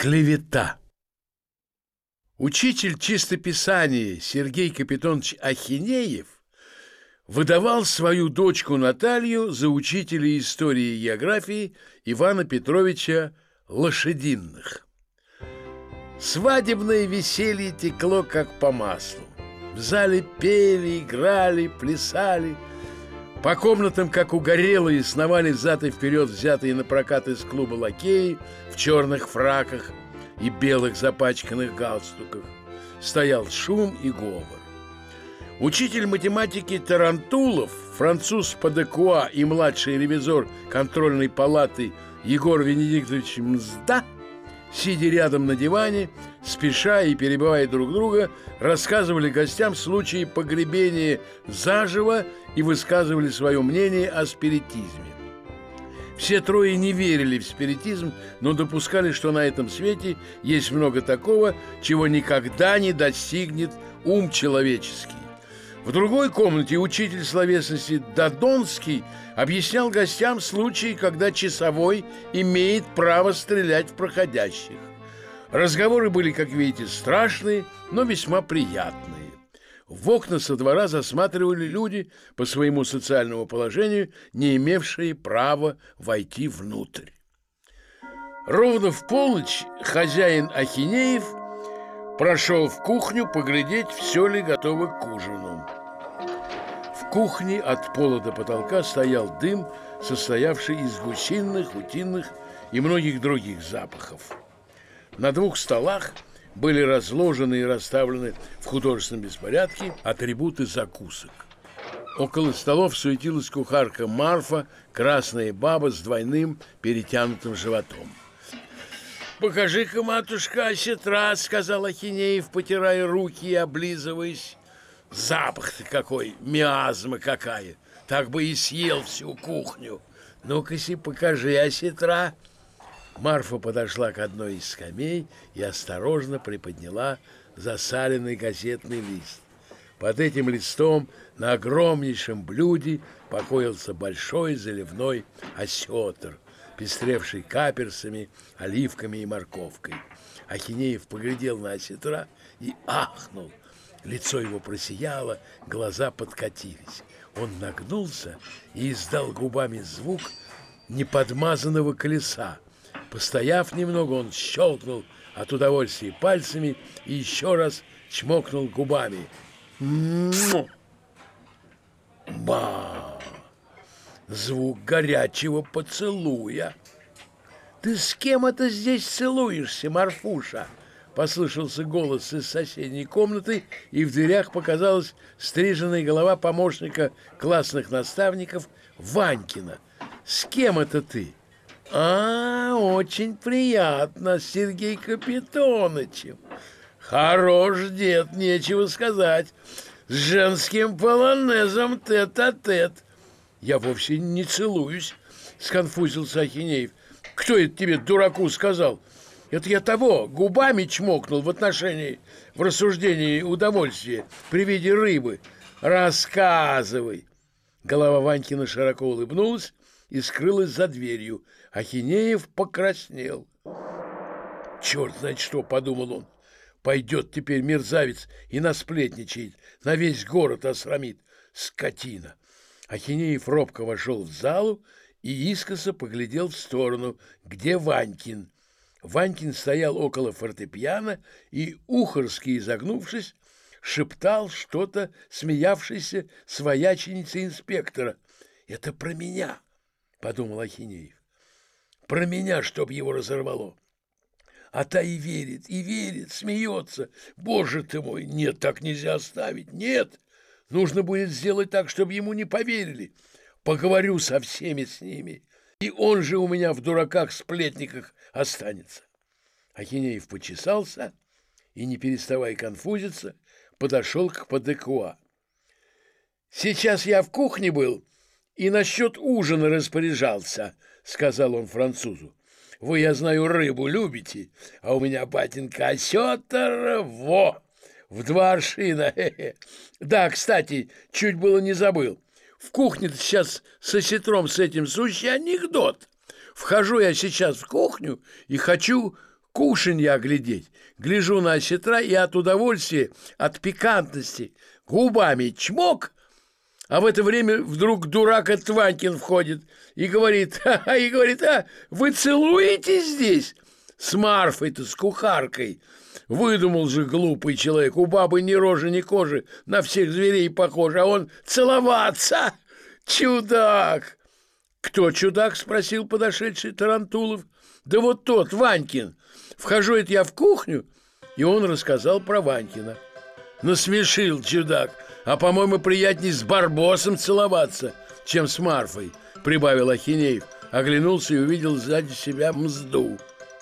Клевета. Учитель чистописания Сергей Капитонович Ахинеев выдавал свою дочку Наталью за учителя истории и географии Ивана Петровича Лошадиных. Свадебное веселье текло как по маслу. В зале пели, играли, плясали. По комнатам, как угорелые, сновали взад и вперед взятые на прокат из клуба лакеи в черных фраках и белых запачканных галстуках. Стоял шум и говор. Учитель математики Тарантулов, француз Падекуа и младший ревизор контрольной палаты Егор Венедиктович Мзда, сидя рядом на диване, спеша и перебивая друг друга, рассказывали гостям случаи погребения заживо и высказывали свое мнение о спиритизме. Все трое не верили в спиритизм, но допускали, что на этом свете есть много такого, чего никогда не достигнет ум человеческий. В другой комнате учитель словесности Додонский объяснял гостям случаи, когда часовой имеет право стрелять в проходящих. Разговоры были, как видите, страшные, но весьма приятные. В окна со двора засматривали люди по своему социальному положению, не имевшие права войти внутрь. Ровно в полночь хозяин Ахинеев прошел в кухню поглядеть, все ли готово к ужину. В кухне от пола до потолка стоял дым, состоявший из гусиных, утиных и многих других запахов. На двух столах были разложены и расставлены в художественном беспорядке атрибуты закусок. Около столов суетилась кухарка Марфа, красная баба с двойным перетянутым животом. «Покажи-ка, матушка, осетра», — сказал Ахинеев, потирая руки и облизываясь. «Запах-то какой, миазма какая! Так бы и съел всю кухню. Ну-ка-си, покажи осетра». Марфа подошла к одной из скамей и осторожно приподняла засаленный газетный лист. Под этим листом на огромнейшем блюде покоился большой заливной осетр, пестревший каперсами, оливками и морковкой. Ахинеев поглядел на осетра и ахнул. Лицо его просияло, глаза подкатились. Он нагнулся и издал губами звук неподмазанного колеса. Постояв немного, он щелкнул от удовольствия пальцами и еще раз чмокнул губами. Ба! Звук горячего поцелуя. «Ты с кем это здесь целуешься, Марфуша?» Послышался голос из соседней комнаты, и в дверях показалась стриженная голова помощника классных наставников Ванькина. «С кем это ты?» Очень приятно, с Сергеем Капитоновичем. Хорош дед, нечего сказать. С женским полонезом тет-а-тет. Я вовсе не целуюсь, сконфузился Ахинеев. Кто это тебе, дураку, сказал? Это я того, губами чмокнул в рассуждении удовольствия при виде рыбы. Рассказывай. Голова Ванькина широко улыбнулась и скрылась за дверью. Ахинеев покраснел. «Черт знает что!» — подумал он. «Пойдет теперь мерзавец и насплетничает, на весь город осрамит. Скотина!» Ахинеев робко вошел в залу и искоса поглядел в сторону, где Ванькин. Ванькин стоял около фортепиано и, ухорски изогнувшись, шептал что-то смеявшейся свояченице инспектора. «Это про меня!» — подумал Ахинеев. «Про меня, чтоб его разорвало!» А та и верит, смеется. Боже ты мой, нет, так нельзя оставить, нет! Нужно будет сделать так, чтобы ему не поверили. Поговорю со всеми с ними, и он же у меня в дураках-сплетниках останется. Ахинеев почесался и, не переставая конфузиться, подошел к Падекуа. «Сейчас я в кухне был и насчет ужина распоряжался», — сказал он французу. «Вы, я знаю, рыбу любите, а у меня, батенька, осетр, в 2 аршина. Хе-хе. Да, кстати, чуть было не забыл. В кухне-то сейчас с осетром с этим сущий анекдот. Вхожу я сейчас в кухню и хочу кушанья оглядеть. Гляжу на осетра и от удовольствия, от пикантности губами чмок, а в это время вдруг дурак этот Ванькин входит и говорит, вы целуетесь здесь? С Марфой-то, с кухаркой. Выдумал же глупый человек, у бабы ни рожи, ни кожи, на всех зверей похож, а он целоваться. Чудак! Кто чудак? Спросил подошедший Тарантулов. Да вот тот, Ванькин. Вхожу это я в кухню, и он рассказал про Ванькина. Насмешил чудак. А, по-моему, приятней с Барбосом целоваться, чем с Марфой, прибавил Ахинеев. Оглянулся и увидел сзади себя Мзду.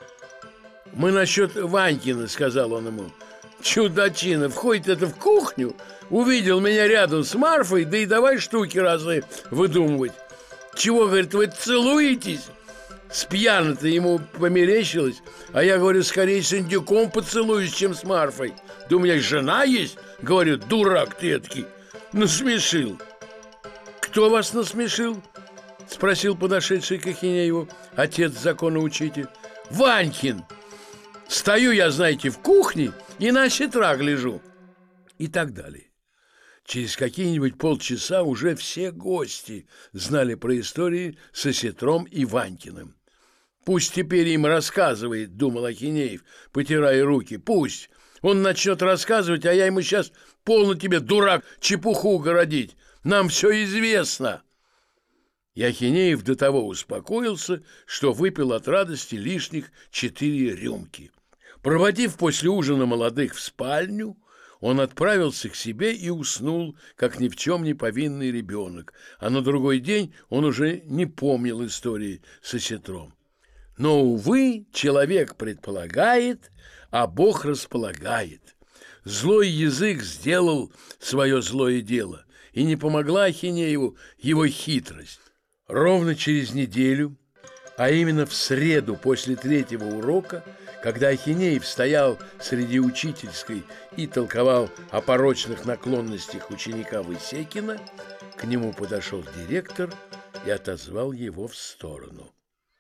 Мы насчет Ванькина, сказал он ему. Чудачина, входит это в кухню, увидел меня рядом с Марфой, да и давай штуки разные выдумывать. Чего, говорит, вы целуетесь? С пьяно-то ему померещилось, а я, говорю, скорее с индюком поцелуюсь, чем с Марфой. Да у меня жена есть, говорю, дурак ты эдакий. Насмешил. Кто вас насмешил? Спросил подошедший к Ахинееву отец законоучитель. Ванькин. Стою я, знаете, в кухне и на осетра гляжу. И так далее. Через какие-нибудь полчаса уже все гости знали про истории с осетром и Ванькиным. Пусть теперь им рассказывает, думал Ахинеев, потирая руки. Пусть. Он начнет рассказывать, а я ему сейчас полно тебе, дурак, чепуху городить. Нам все известно. И Ахинеев до того успокоился, что выпил от радости лишних 4 рюмки. Проводив после ужина молодых в спальню, он отправился к себе и уснул, как ни в чем не повинный ребенок, а на другой день он уже не помнил истории с осетром. Но, увы, человек предполагает, а Бог располагает. Злой язык сделал свое злое дело, и не помогла Ахинееву его хитрость. Ровно через неделю, а именно в среду после 3-го урока, когда Ахинеев стоял среди учительской и толковал о порочных наклонностях ученика Высекина, к нему подошел директор и отозвал его в сторону.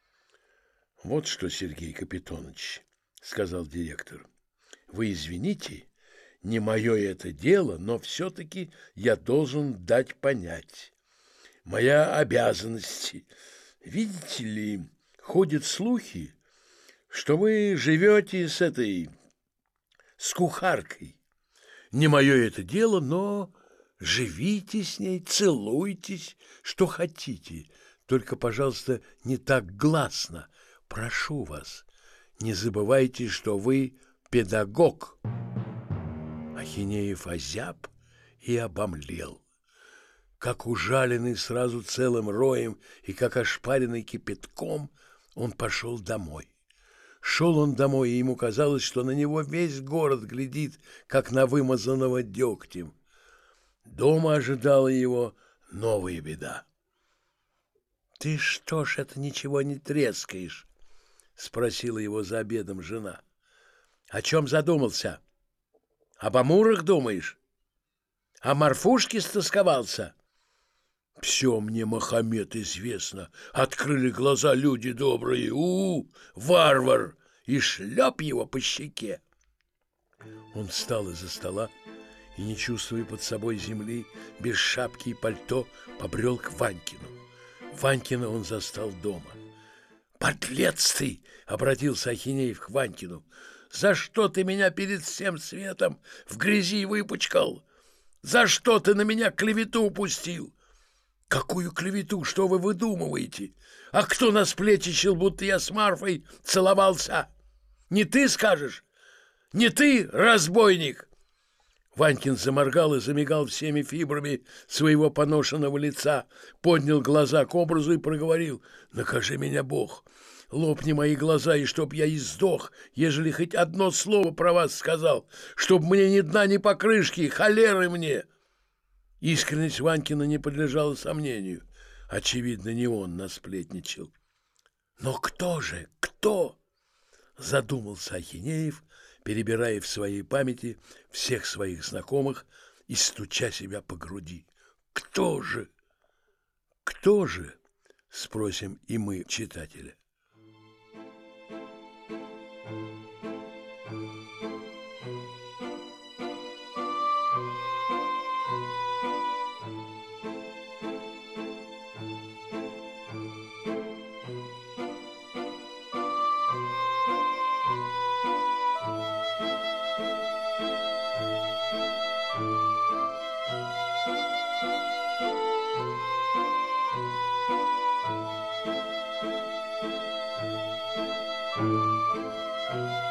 «Вот что, Сергей Капитонович, — сказал директор, — вы извините, не мое это дело, но все-таки я должен дать понять. Моя обязанность. Видите ли, ходят слухи, что вы живете с кухаркой. Не мое это дело, но живите с ней, целуйтесь, что хотите. Только, пожалуйста, не так гласно. Прошу вас, не забывайте, что вы педагог». Ахинеев озяб и обомлел. Как ужаленный сразу целым роем и как ошпаренный кипятком, он пошел домой. Шел он домой, и ему казалось, что на него весь город глядит, как на вымазанного дегтем. Дома ожидала его новая беда. «Ты что ж это ничего не трескаешь?» — спросила его за обедом жена. «О чем задумался? Об амурах думаешь? О Марфушке стосковался?» «Все мне, Мохаммед, известно. Открыли глаза люди добрые. Варвар!» И шлеп его по щеке. Он встал из-за стола и, не чувствуя под собой земли, без шапки и пальто, побрел к Ванькину. Ванькина он застал дома. «Подлец ты!» — обратился Ахинеев к Ванькину. «За что ты меня перед всем светом в грязи выпачкал? За что ты на меня клевету упустил?» «Какую клевету? Что вы выдумываете? А кто насплетничал, будто я с Марфой целовался? Не ты скажешь? Не ты, разбойник?» Ванькин заморгал и замигал всеми фибрами своего поношенного лица, поднял глаза к образу и проговорил: «Накажи меня, Бог! Лопни мои глаза, и чтоб я и сдох, ежели хоть одно слово про вас сказал, чтоб мне ни дна, ни покрышки, холеры мне!» Искренность Ванькина не подлежала сомнению. Очевидно, не он насплетничал. «Но кто же? Кто?» — задумался Ахинеев, перебирая в своей памяти всех своих знакомых и стуча себя по груди. «Кто же? Кто же?» — спросим и мы, читателя. Thank you.